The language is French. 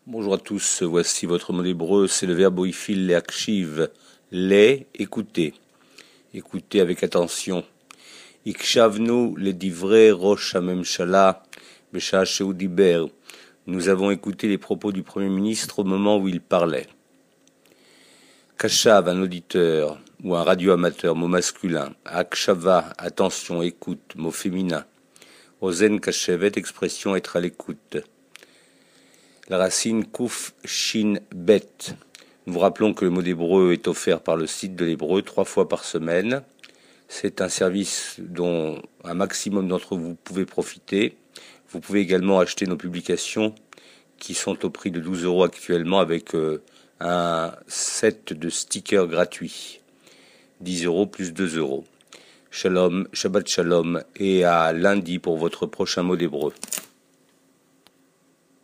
Bonjour à tous, voici votre mot d'hébreu, c'est le verbe oifil leakshiv, les écouter, écouter avec attention. Ikshavnu le divrei rosh hamemshala b'shah shehu diber. Nous avons écouté les propos du Premier ministre au moment où il parlait. Kashav, un auditeur ou un radioamateur, mot masculin. Akshava, attention, écoute, mot féminin. Ozen kashevet, expression être à l'écoute. La racine Kouf Shin Bet. Nous vous rappelons que le mot d'hébreu est offert par le site de l'hébreu 3 fois par semaine. C'est un service dont un maximum d'entre vous pouvez profiter. Vous pouvez également acheter nos publications qui sont au prix de 12 € actuellement avec un set de stickers gratuits. 10 € plus 2 €. Shalom, Shabbat Shalom et à lundi pour votre prochain mot d'hébreu.